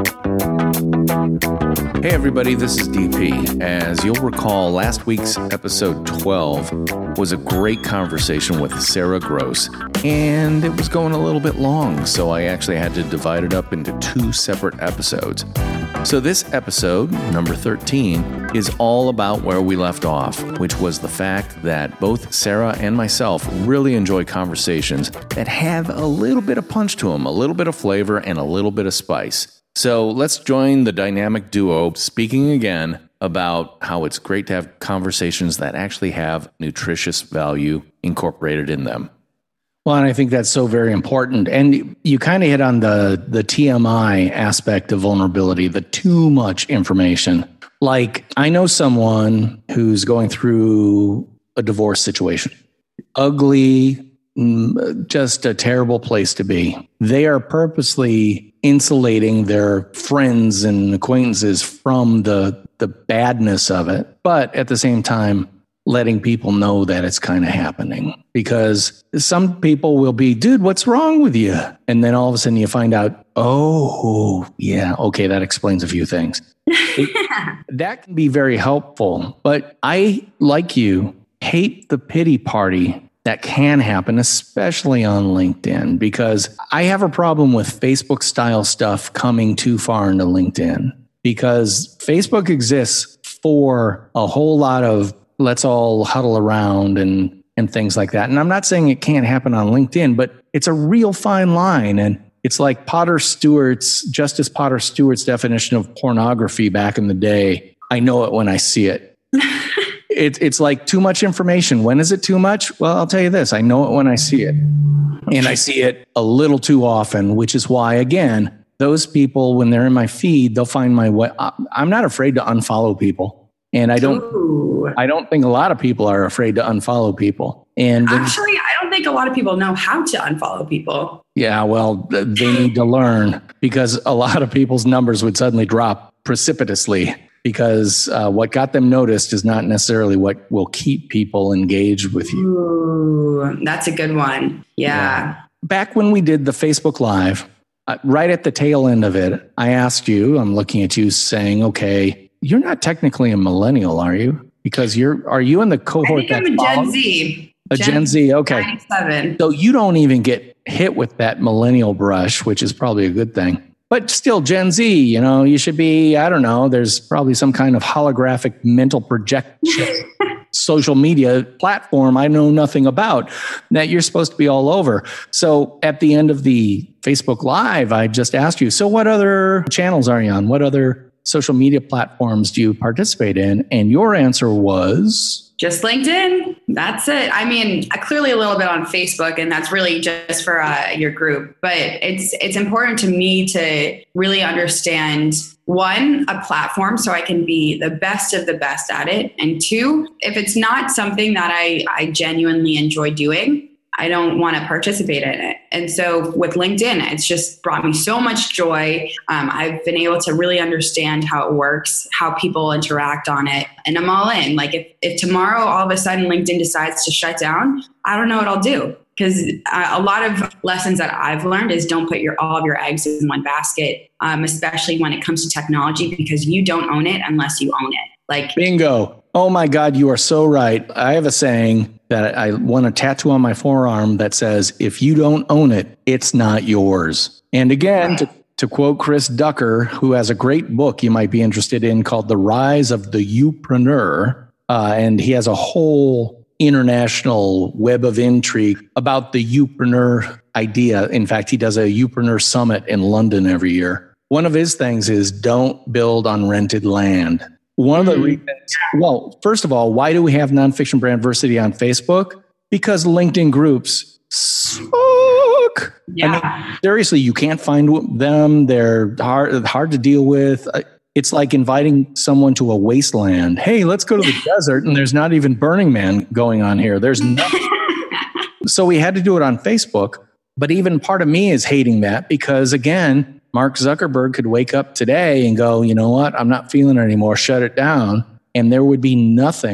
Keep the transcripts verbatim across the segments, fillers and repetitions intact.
Hey everybody, this is D P. As you'll recall, last week's episode twelve was a great conversation with Sarah Gross, and it was going a little bit long, so I actually had to divide it up into two separate episodes. So this episode, number thirteen, is all about where we left off, which was the fact that both Sarah and myself really enjoy conversations that have a little bit of punch to them, a little bit of flavor, and a little bit of spice. So let's join the dynamic duo speaking again about how it's great to have conversations that actually have nutritious value incorporated in them. Well, and I think that's so very important. And you kind of hit on the, the T M I aspect of vulnerability, the too much information. Like, I know someone who's going through a divorce situation. Ugly, just a terrible place to be. They are purposely insulating their friends and acquaintances from the the badness of it, but at the same time, letting people know that it's kind of happening. Because some people will be, dude, what's wrong with you? And then all of a sudden you find out, oh, yeah, okay, that explains a few things. That can be very helpful. But I, like you, hate the pity party that can happen, especially on LinkedIn, because I have a problem with Facebook style stuff coming too far into LinkedIn, because Facebook exists for a whole lot of let's all huddle around and, and things like that. And I'm not saying it can't happen on LinkedIn, but it's a real fine line. And it's like Potter Stewart's, Justice Potter Stewart's definition of pornography back in the day. I know it when I see it. It, it's like too much information. When is it too much? Well, I'll tell you this. I know it when I see it. And I see it a little too often, which is why, again, those people, when they're in my feed, they'll find my way. I'm not afraid to unfollow people. And I don't, Ooh. I don't think a lot of people are afraid to unfollow people. And actually, I don't think a lot of people know how to unfollow people. Yeah, well, they need to learn, because a lot of people's numbers would suddenly drop precipitously. Because uh, what got them noticed is not necessarily what will keep people engaged with you. Ooh, that's a good one. Yeah. yeah. Back when we did the Facebook Live, uh, right at the tail end of it, I asked you, I'm looking at you saying, okay, you're not technically a millennial, are you? Because you're, are you in the cohort? I think I'm a Gen Z. A Gen, Gen Z, okay. ninety-seven. So you don't even get hit with that millennial brush, which is probably a good thing. But still, Gen Z, you know, you should be, I don't know, there's probably some kind of holographic mental projection social media platform I know nothing about that you're supposed to be all over. So at the end of the Facebook Live, I just asked you, so what other channels are you on? What other social media platforms do you participate in? And your answer was... Just LinkedIn. That's it. I mean, clearly a little bit on Facebook, and that's really just for uh, your group. But it's it's important to me to really understand, one, a platform so I can be the best of the best at it. And two, if it's not something that I, I genuinely enjoy doing, I don't want to participate in it. And so with LinkedIn, it's just brought me so much joy. Um, I've been able to really understand how it works, how people interact on it, and I'm all in. Like if, if tomorrow all of a sudden LinkedIn decides to shut down, I don't know what I'll do. Because uh, a lot of lessons that I've learned is don't put your all of your eggs in one basket, um, especially when it comes to technology, because you don't own it unless you own it. Like bingo. Oh my God, you are so right. I have a saying that I want to tattoo on my forearm that says, if you don't own it, it's not yours. And again, to, to quote Chris Ducker, who has a great book you might be interested in called The Rise of the Youpreneur. Uh, and he has a whole international web of intrigue about the Youpreneur idea. In fact, he does a Youpreneur summit in London every year. One of his things is don't build on rented land. One of the reasons, well, first of all, why do we have Nonfiction Brandversity on Facebook? Because LinkedIn groups suck. Yeah. I mean, seriously, you can't find them. They're hard, hard to deal with. It's like inviting someone to a wasteland. Hey, let's go to the desert. And there's not even Burning Man going on here. There's nothing. So we had to do it on Facebook. But even part of me is hating that because, again, Mark Zuckerberg could wake up today and go, you know what? I'm not feeling it anymore. Shut it down. And there would be nothing to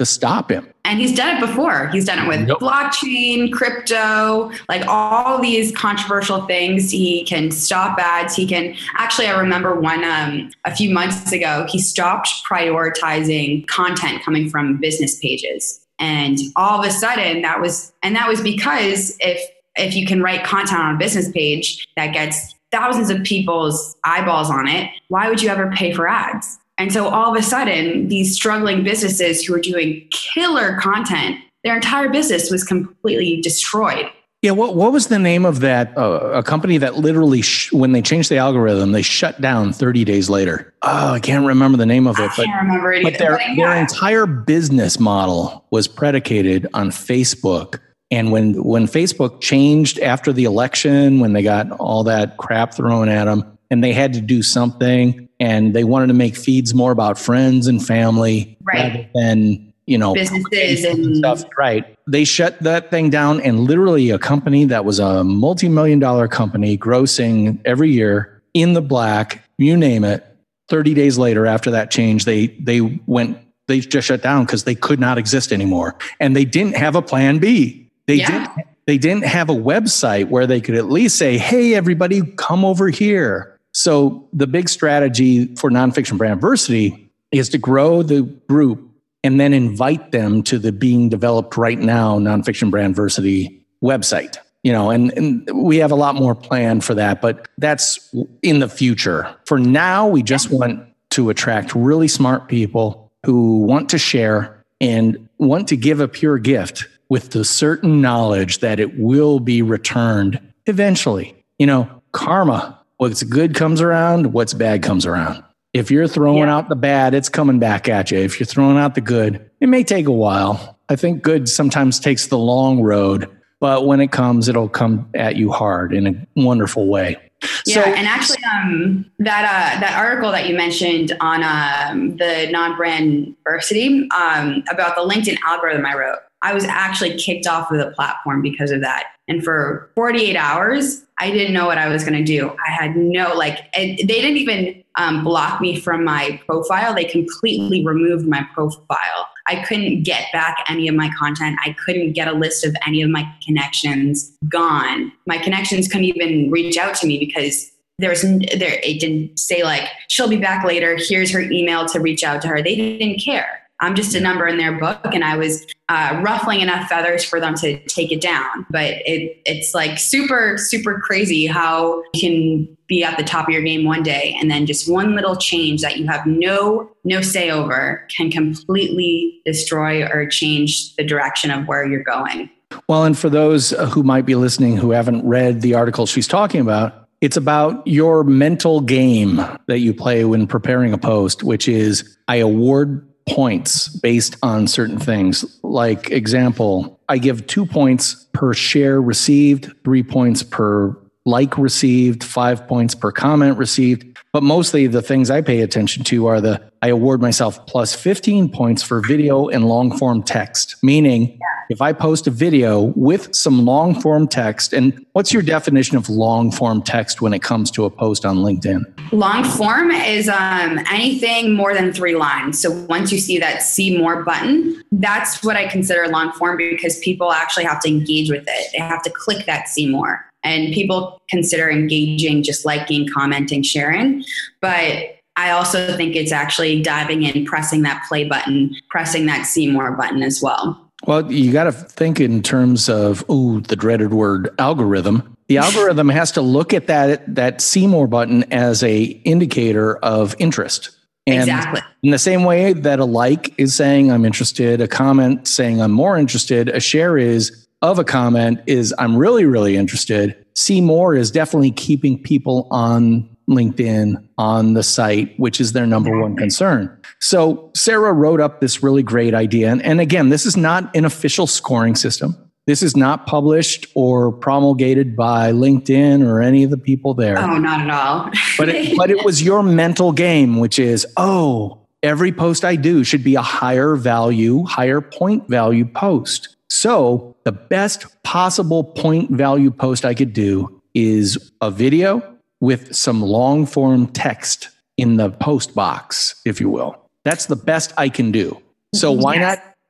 to stop him. And he's done it before. He's done it with Yep. blockchain, crypto, like all these controversial things. He can stop ads. He can actually, I remember one um, a few months ago, he stopped prioritizing content coming from business pages. And all of a sudden that was, and that was because if, if you can write content on a business page that gets thousands of people's eyeballs on it, why would you ever pay for ads? And so all of a sudden, these struggling businesses who are doing killer content, their entire business was completely destroyed. Yeah, what what was the name of that? Uh, a company that literally, sh- when they changed the algorithm, they shut down thirty days later. Oh, I can't remember the name of it. I but, can't remember it but either. their, But their yeah. entire business model was predicated on Facebook. And when when Facebook changed after the election, when they got all that crap thrown at them, and they had to do something, and they wanted to make feeds more about friends and family Right. rather than, you know, Businesses and stuff. Right. They shut that thing down, and literally a company that was a multi-million dollar company grossing every year in the black, you name it. thirty days later after that change, they they went, they just shut down because they could not exist anymore. And they didn't have a plan B. They Yeah. didn't they didn't have a website where they could at least say, hey, everybody, come over here. So the big strategy for Nonfiction Brandversity is to grow the group and then invite them to the being developed right now Nonfiction Brandversity website. You know, and, and we have a lot more planned for that, but that's in the future. For now, we just want to attract really smart people who want to share and want to give a pure gift with the certain knowledge that it will be returned eventually. You know, karma. What's good comes around, what's bad comes around. If you're throwing Yeah. out the bad, it's coming back at you. If you're throwing out the good, it may take a while. I think good sometimes takes the long road, but when it comes, it'll come at you hard in a wonderful way. Yeah, So- and actually, um, that uh, that article that you mentioned on um, the non-brandversity um, about the LinkedIn algorithm I wrote, I was actually kicked off of the platform because of that. And for forty-eight hours, I didn't know what I was going to do. I had no, like, it, they didn't even um, block me from my profile. They completely removed my profile. I couldn't get back any of my content. I couldn't get a list of any of my connections. Gone. My connections couldn't even reach out to me because there was there. It didn't say like, she'll be back later. Here's her email to reach out to her. They didn't care. I'm just a number in their book, and I was uh, ruffling enough feathers for them to take it down. But it it's like super, super crazy how you can be at the top of your game one day, and then just one little change that you have no no say over can completely destroy or change the direction of where you're going. Well, and for those who might be listening who haven't read the article she's talking about, it's about your mental game that you play when preparing a post, which is I award points based on certain things. Like example, I give two points per share received, three points per like received, five points per comment received. But mostly the things I pay attention to are the, I award myself plus fifteen points for video and long form text, meaning if I post a video with some long form text, and what's your definition of long form text when it comes to a post on LinkedIn? Long form is um, anything more than three lines. So once you see that see more button, that's what I consider long form because people actually have to engage with it. They have to click that see more. And people consider engaging just liking, commenting, sharing. But I also think it's actually diving in, pressing that play button, pressing that see more button as well. Well, you got to think in terms of, ooh, the dreaded word algorithm. The algorithm has to look at that, that see more button as a indicator of interest. And Exactly. in the same way that a like is saying I'm interested, a comment saying I'm more interested, a share is of a comment is I'm really, really interested. See more is definitely keeping people on LinkedIn, on the site, which is their number one concern. So Sarah wrote up this really great idea. And, and again, this is not an official scoring system. This is not published or promulgated by LinkedIn or any of the people there. Oh, not at all. but, it, but it was your mental game, which is, oh, every post I do should be a higher value, higher point value post. So the best possible point value post I could do is a video with some long form text in the post box, if you will. That's the best I can do. So why Yes. not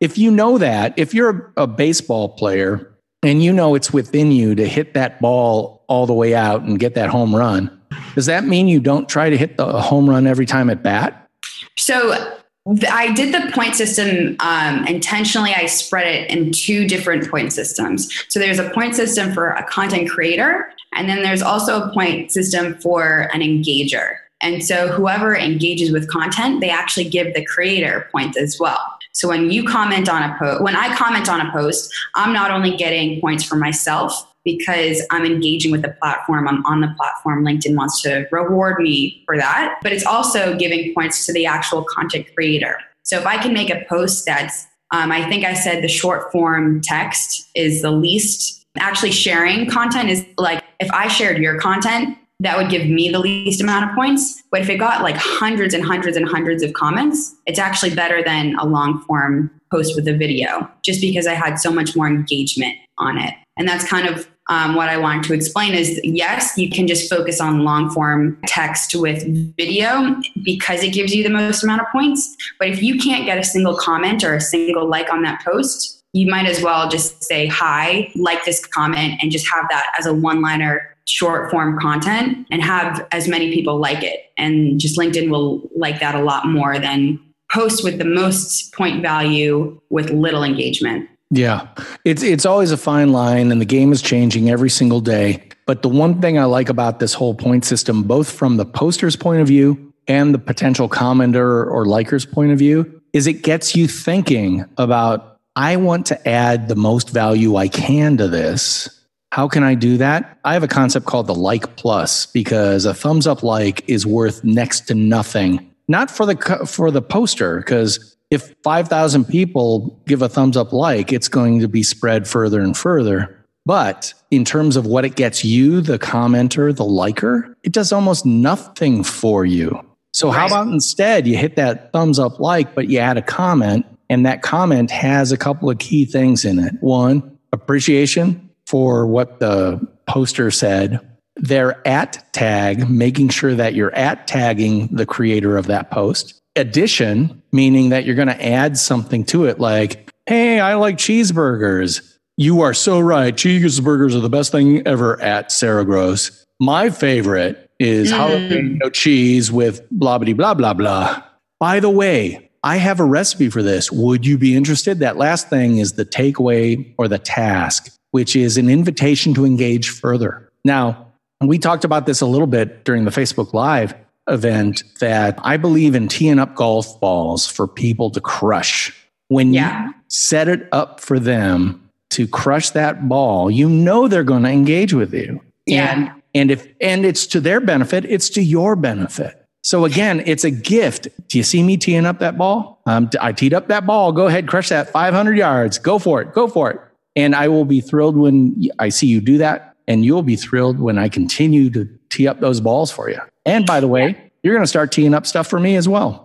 if you know that, if you're a baseball player and you know it's within you to hit that ball all the way out and get that home run, does that mean you don't try to hit the home run every time at bat? So I did the point system um, intentionally. I spread it in two different point systems. So there's a point system for a content creator, and then there's also a point system for an engager. And so whoever engages with content, they actually give the creator points as well. So when you comment on a post, when I comment on a post, I'm not only getting points for myself because I'm engaging with the platform, I'm on the platform, LinkedIn wants to reward me for that, but it's also giving points to the actual content creator. So if I can make a post that's, um, I think I said the short form text is the least, actually sharing content is like, if I shared your content, that would give me the least amount of points. But if it got like hundreds and hundreds and hundreds of comments, it's actually better than a long form post with a video, just because I had so much more engagement on it. And that's kind of um, what I wanted to explain is, yes, you can just focus on long form text with video because it gives you the most amount of points. But if you can't get a single comment or a single like on that post, you might as well just say, hi, like this comment, and just have that as a one-liner short form content and have as many people like it. And just LinkedIn will like that a lot more than posts with the most point value with little engagement. Yeah, it's it's always a fine line, and the game is changing every single day. But the one thing I like about this whole point system, both from the poster's point of view and the potential commenter or liker's point of view, is it gets you thinking about, I want to add the most value I can to this. How can I do that? I have a concept called the like plus, because a thumbs up like is worth next to nothing. Not for the for the poster, because if five thousand people give a thumbs up like, it's going to be spread further and further. But in terms of what it gets you, the commenter, the liker, it does almost nothing for you. So how about instead you hit that thumbs up like, but you add a comment, and that comment has a couple of key things in it. One, appreciation for what the poster said, their at tag, making sure that you're at tagging the creator of that post. Addition, meaning that you're going to add something to it like, hey, I like cheeseburgers. You are so right. Cheeseburgers are the best thing ever at Sarah Gross. My favorite is mm. jalapeno cheese with blah, blah, blah, blah, blah. By the way, I have a recipe for this. Would you be interested? That last thing is the takeaway or the task, which is an invitation to engage further. Now, we talked about this a little bit during the Facebook Live event, that I believe in teeing up golf balls for people to crush. When yeah. you set it up for them to crush that ball, you know they're going to engage with you. Yeah. And, and if and it's to their benefit, it's to your benefit. So again, it's a gift. Do you see me teeing up that ball? Um, I teed up that ball. Go ahead, crush that five hundred yards. Go for it. Go for it. And I will be thrilled when I see you do that. And you'll be thrilled when I continue to tee up those balls for you. And by the way, you're going to start teeing up stuff for me as well.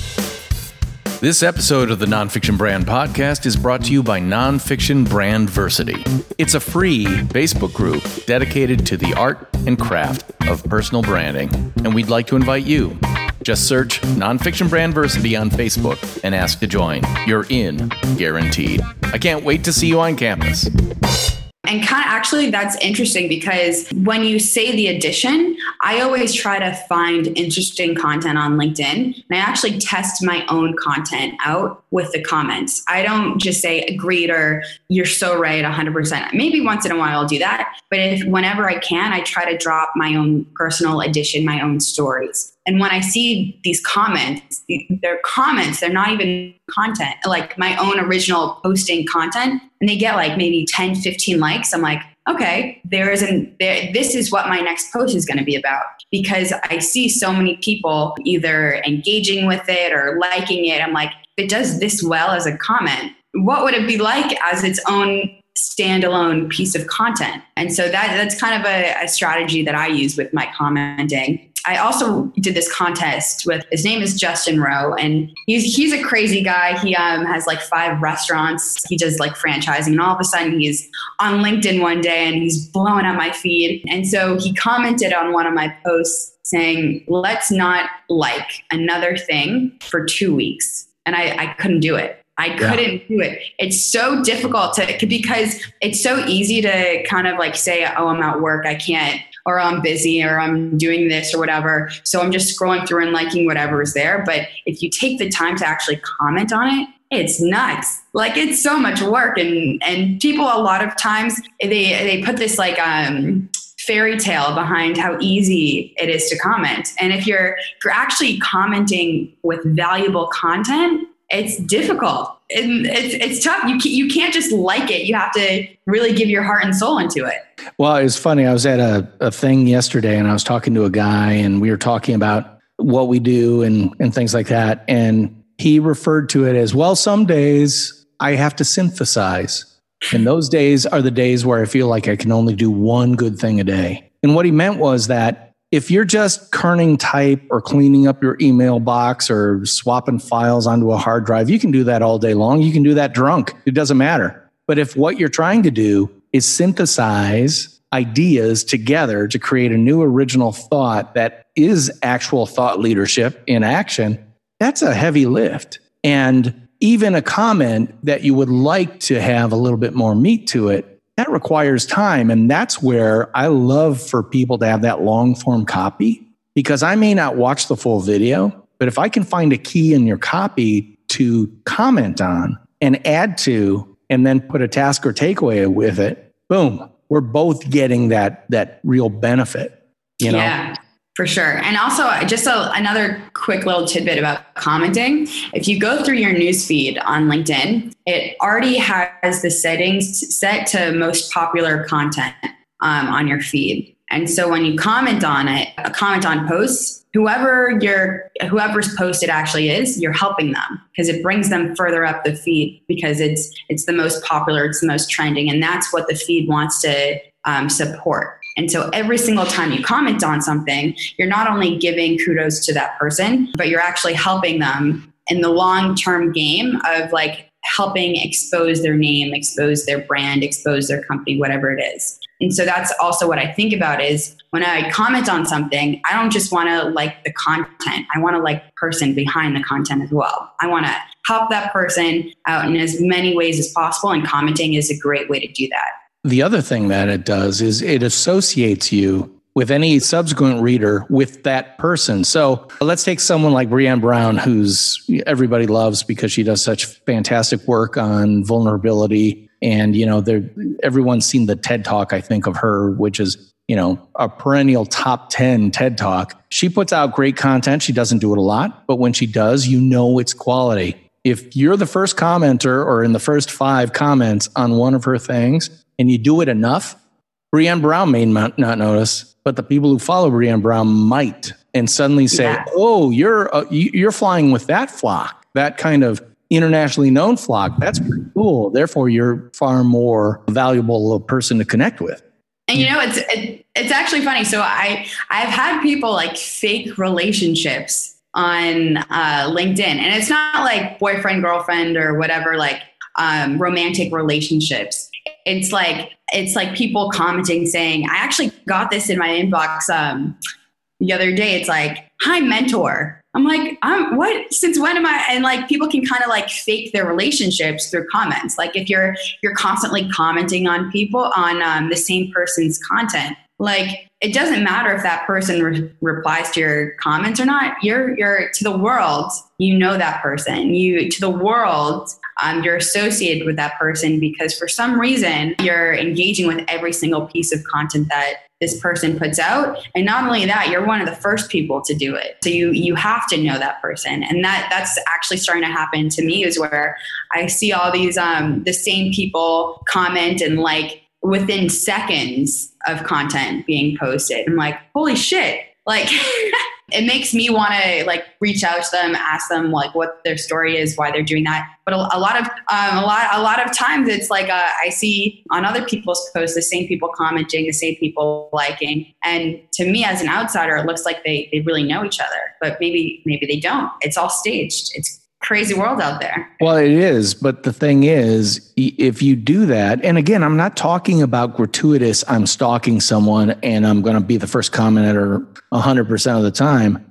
This episode of the Nonfiction Brand Podcast is brought to you by Nonfiction Brandversity. It's a free Facebook group dedicated to the art and craft of personal branding, and we'd like to invite you. Just search Nonfiction Brandversity on Facebook and ask to join. You're in, guaranteed. I can't wait to see you on campus. And kind of actually, that's interesting because when you say the addition, I always try to find interesting content on LinkedIn. And I actually test my own content out with the comments. I don't just say agreed or you're so right one hundred percent. Maybe once in a while I'll do that. But if whenever I can, I try to drop my own personal addition, my own stories. And when I see these comments, they're comments, they're not even content, like my own original posting content, and they get like maybe ten, fifteen likes. I'm like, okay, there is an, there, this is what my next post is going to be about, because I see so many people either engaging with it or liking it. I'm like, if it does this well as a comment, what would it be like as its own standalone piece of content? And so that that's kind of a, a strategy that I use with my commenting. I also did this contest with, his name is Justin Rowe, and he's he's a crazy guy. He um, has like five restaurants. He does like franchising, and all of a sudden he's on LinkedIn one day and he's blowing up my feed. And so he commented on one of my posts saying, let's not like another thing for two weeks. And I, I couldn't do it. I couldn't yeah. do it. It's so difficult to, because it's so easy to kind of like say, oh, I'm at work, I can't, or I'm busy, or I'm doing this or whatever. So I'm just scrolling through and liking whatever is there. But if you take the time to actually comment on it, it's nuts. Like, it's so much work. And, and people, a lot of times they, they put this like, um, fairy tale behind how easy it is to comment. And if you're, if you're actually commenting with valuable content, it's difficult. And it's, it's tough. You can't, you can't just like it. You have to really give your heart and soul into it. Well, it was funny. I was at a, a thing yesterday and I was talking to a guy and we were talking about what we do and, and things like that. And he referred to it as, well, some days I have to synthesize. And those days are the days where I feel like I can only do one good thing a day. And what he meant was that if you're just kerning type or cleaning up your email box or swapping files onto a hard drive, you can do that all day long. You can do that drunk. It doesn't matter. But if what you're trying to do is synthesize ideas together to create a new original thought that is actual thought leadership in action, that's a heavy lift. And even a comment that you would like to have a little bit more meat to it, that requires time. And that's where I love for people to have that long form copy, because I may not watch the full video, but if I can find a key in your copy to comment on and add to, and then put a task or takeaway with it, boom, we're both getting that, that real benefit, you know? Yeah. For sure. And also just a, another quick little tidbit about commenting. If you go through your newsfeed on LinkedIn, it already has the settings set to most popular content um, on your feed. And so when you comment on it, a comment on posts, whoever your whoever's post it actually is, you're helping them because it brings them further up the feed because it's it's the most popular, it's the most trending, and that's what the feed wants to um, support. And so every single time you comment on something, you're not only giving kudos to that person, but you're actually helping them in the long-term game of like helping expose their name, expose their brand, expose their company, whatever it is. And so that's also what I think about is when I comment on something, I don't just want to like the content. I want to like the person behind the content as well. I want to help that person out in as many ways as possible. And commenting is a great way to do that. The other thing that it does is it associates you with any subsequent reader with that person. So let's take someone like Brené Brown, who's everybody loves because she does such fantastic work on vulnerability. And, you know, everyone's seen the TED Talk, I think, of her, which is, you know, a perennial top ten TED Talk. She puts out great content. She doesn't do it a lot, but when she does, you know it's quality. If you're the first commenter or in the first five comments on one of her things, and you do it enough, Brené Brown may not notice, but the people who follow Brené Brown might, and suddenly say, yeah. "Oh, you're uh, you're flying with that flock, that kind of internationally known flock. That's pretty cool. Therefore, you're far more valuable a person to connect with." And you know, it's it, it's actually funny. So I I've had people like fake relationships on uh, LinkedIn, and it's not like boyfriend, girlfriend, or whatever, like um, romantic relationships. It's like, it's like people commenting saying, I actually got this in my inbox um, the other day. It's like, hi, mentor. I'm like, I'm what, since when am I? And like, people can kind of like fake their relationships through comments. Like if you're, you're constantly commenting on people on um, the same person's content, like it doesn't matter if that person re- replies to your comments or not. You're, you're to the world, you know that person. You to the world, um, you're associated with that person because for some reason you're engaging with every single piece of content that this person puts out. And not only that, you're one of the first people to do it. So you you have to know that person. And that that's actually starting to happen to me is where I see all these um, the same people comment and like within seconds of content being posted. I'm like, holy shit. Like it makes me want to like reach out to them, ask them like what their story is, why they're doing that. But a, a lot of um, a lot a lot of times it's like uh, I see on other people's posts the same people commenting, the same people liking, and to me as an outsider, it looks like they they really know each other, but maybe maybe they don't. It's all staged. It's crazy world out there. Well, it is. But the thing is, if you do that, and again, I'm not talking about gratuitous, I'm stalking someone and I'm going to be the first commenter one hundred percent of the time.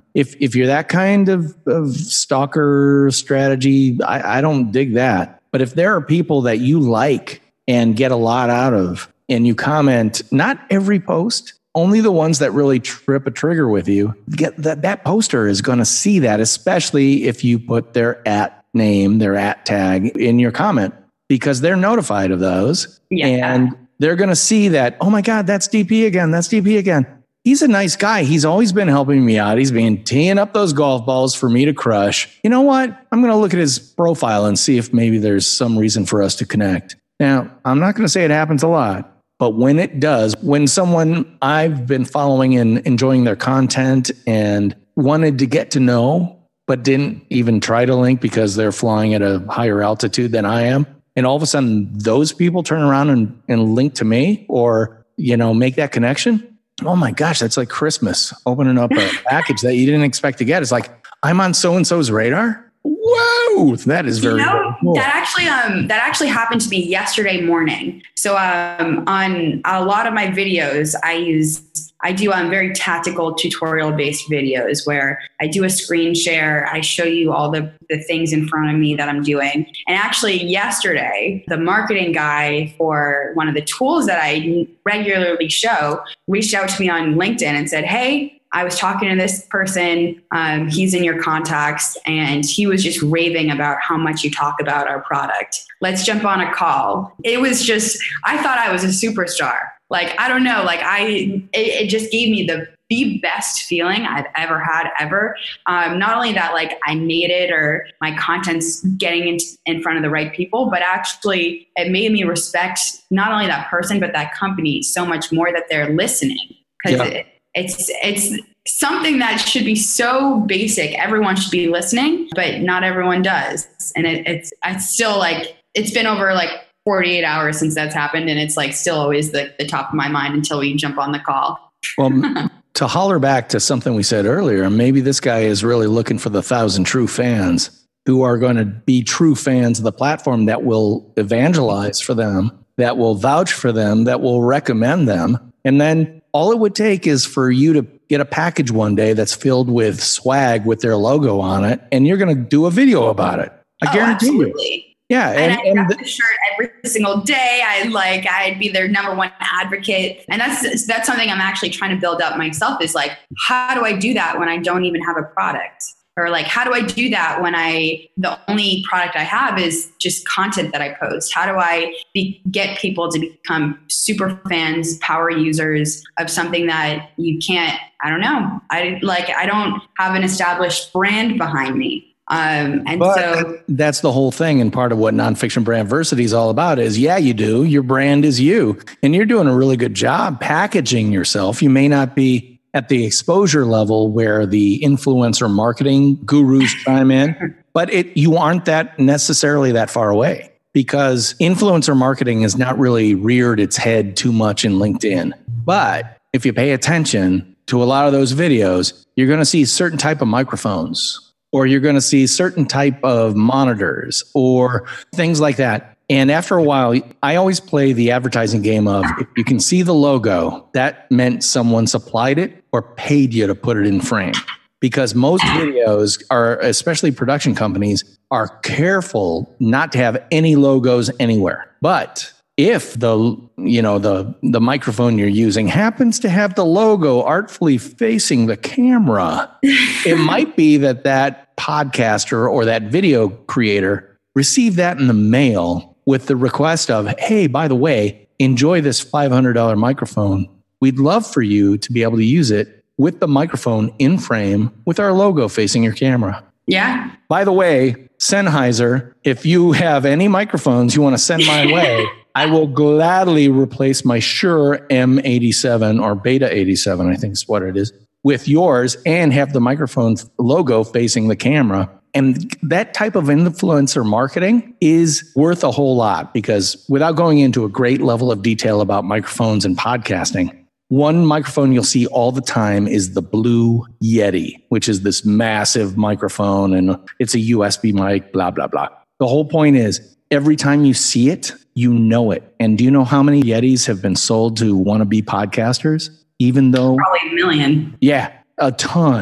if if you're that kind of, of stalker strategy, I, I don't dig that. But if there are people that you like and get a lot out of, and you comment, not every post, only the ones that really trip a trigger with you, get that that poster is going to see that, especially if you put their at name, their at tag in your comment, because they're notified of those. Yeah. And they're going to see that, oh my God, that's D P again. That's D P again. He's a nice guy. He's always been helping me out. He's been teeing up those golf balls for me to crush. You know what? I'm going to look at his profile and see if maybe there's some reason for us to connect. Now, I'm not going to say it happens a lot. But when it does, when someone I've been following and enjoying their content and wanted to get to know, but didn't even try to link because they're flying at a higher altitude than I am, and all of a sudden those people turn around and, and link to me or, you know, make that connection. Oh my gosh, that's like Christmas, opening up a package that you didn't expect to get. It's like, I'm on so-and-so's radar. Whoa, that is very, you know, very cool. That actually, um, that actually happened to me yesterday morning. So, um, on a lot of my videos, I use, I do um, very tactical tutorial based videos where I do a screen share. I show you all the, the things in front of me that I'm doing. And actually yesterday, the marketing guy for one of the tools that I regularly show reached out to me on LinkedIn and said, hey, I was talking to this person, um, he's in your contacts, and he was just raving about how much you talk about our product. Let's jump on a call. It was just, I thought I was a superstar. Like, I don't know, like I, it, it just gave me the, the best feeling I've ever had ever. Um, not only that, like I made it or my content's getting in, in front of the right people, but actually it made me respect not only that person, but that company so much more that they're listening. Because yeah. it, It's it's something that should be so basic. Everyone should be listening, but not everyone does. And it, it's it's still like, it's been over like forty-eight hours since that's happened. And it's like still always the, the top of my mind until we jump on the call. Well, to holler back to something we said earlier, maybe this guy is really looking for the thousand true fans who are going to be true fans of the platform that will evangelize for them, that will vouch for them, that will recommend them. And then all it would take is for you to get a package one day that's filled with swag with their logo on it, and you're going to do a video about it. I oh, guarantee absolutely. you. Yeah, and, and, and I and got the shirt every single day. I like I'd be their number one advocate, and that's that's something I'm actually trying to build up myself. Is like, how do I do that when I don't even have a product? Or like, how do I do that when I, the only product I have is just content that I post? How do I be, get people to become super fans, power users of something that you can't, I don't know. I like, I don't have an established brand behind me. Um, and but so that's the whole thing. And part of what Nonfiction Brandversity is all about is, yeah, you do. Your brand is you, and you're doing a really good job packaging yourself. You may not be at the exposure level where the influencer marketing gurus chime in, but it you aren't that necessarily that far away, because influencer marketing has not really reared its head too much in LinkedIn. But if you pay attention to a lot of those videos, you're going to see certain type of microphones, or you're going to see certain type of monitors or things like that. And after a while, I always play the advertising game of, if you can see the logo, that meant someone supplied it or paid you to put it in frame. Because most videos are, especially production companies, are careful not to have any logos anywhere. But if the, you know, the, the microphone you're using happens to have the logo artfully facing the camera, it might be that that podcaster or that video creator received that in the mail with the request of, hey, by the way, enjoy this five hundred dollars microphone. We'd love for you to be able to use it with the microphone in frame with our logo facing your camera. Yeah. By the way, Sennheiser, if you have any microphones you want to send my way, I will gladly replace my Shure M eighty-seven or Beta eighty-seven, I think is what it is, with yours, and have the microphone logo facing the camera. And that type of influencer marketing is worth a whole lot, because without going into a great level of detail about microphones and podcasting, one microphone you'll see all the time is the Blue Yeti, which is this massive microphone, and it's a U S B mic, blah, blah, blah. The whole point is, every time you see it, you know it. And do you know how many Yetis have been sold to wannabe podcasters? Even though... Probably a million. Yeah, a ton.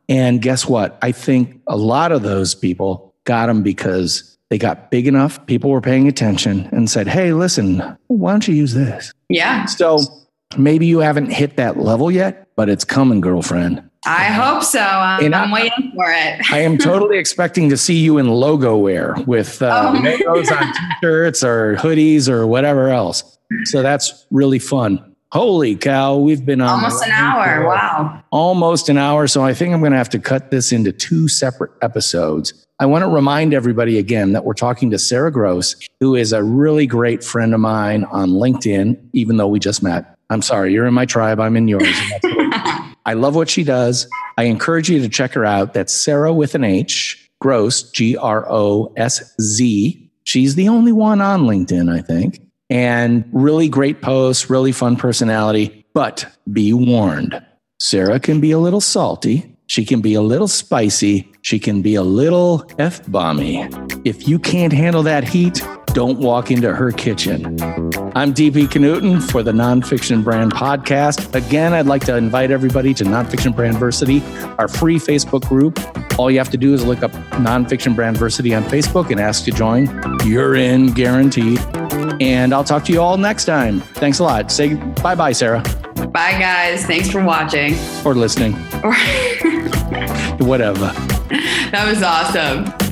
And guess what? I think a lot of those people got them because they got big enough. People were paying attention and said, hey, listen, why don't you use this? Yeah. So maybe you haven't hit that level yet, but it's coming, girlfriend. I hope so. Um, And I'm I- waiting for it. I am totally expecting to see you in logo wear with uh, Oh. logos on t-shirts or hoodies or whatever else. So that's really fun. Holy cow, we've been on Almost an hour. Wow. almost an hour. So I think I'm going to have to cut this into two separate episodes. I want to remind everybody again that we're talking to Sarah Gross, who is a really great friend of mine on LinkedIn, even though we just met. I'm sorry, you're in my tribe, I'm in yours. And that's cool. I love what she does. I encourage you to check her out. That's Sarah with an H, Gross, G R O S Z. She's the only one on LinkedIn, I think. And really great posts, really fun personality. But be warned, Sarah can be a little salty. She can be a little spicy. She can be a little F-bomby. If you can't handle that heat, don't walk into her kitchen. I'm D P Knudten for the Nonfiction Brand Podcast. Again, I'd like to invite everybody to Nonfiction Brandversity, our free Facebook group. All you have to do is look up Nonfiction Brandversity on Facebook and ask to join. You're in, guaranteed. And I'll talk to you all next time. Thanks a lot. Say bye-bye, Sarah. Bye, guys. Thanks for watching. Or listening. Whatever. That was awesome.